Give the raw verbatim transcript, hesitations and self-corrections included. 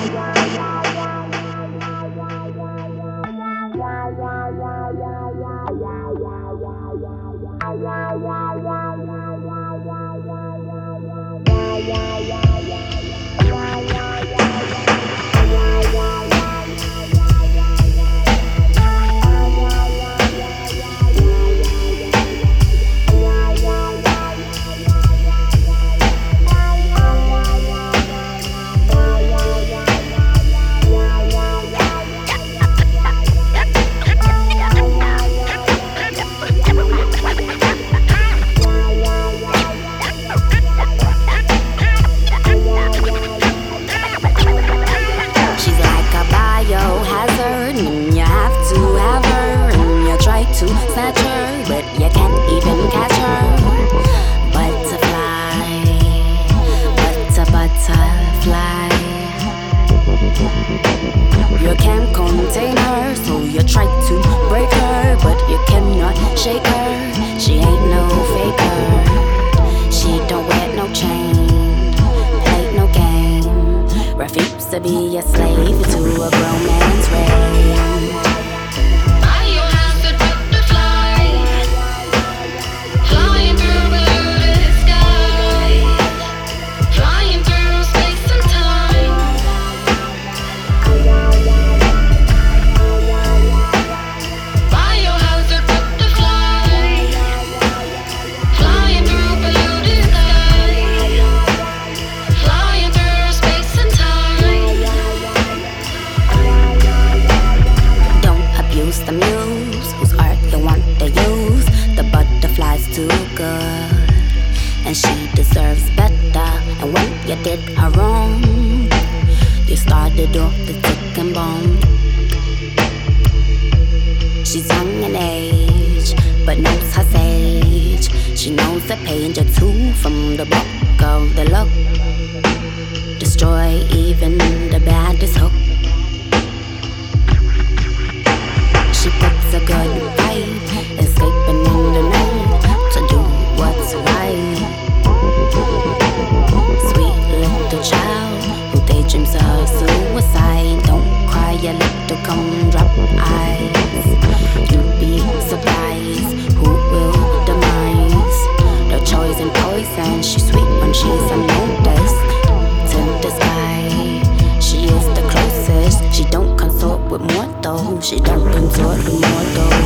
To be a slave to a grown man's rage. Biohazard butterfly, flying through polluted skies, flying through space and time. Biohazard butterfly, flying through polluted skies, flying through space and time. Use the muse, whose art you want to use. The butterfly's too good, and she deserves better. And when you did her wrong, you started off the ticking bomb. She's young in age, but knows her sage. She knows the page or two from the book of the look. Destroy even the baddest hook. She puts a good fight, escaping in the night to do what's right. Sweet little child who daydreams of suicide. Don't cry, you little gumdrop eyes. You'd be surprised who will demise their choice and poison. She's sweet when she's unnoticed to the sky. She is the closest. She don't consort with mortals. She don't consort with mortals.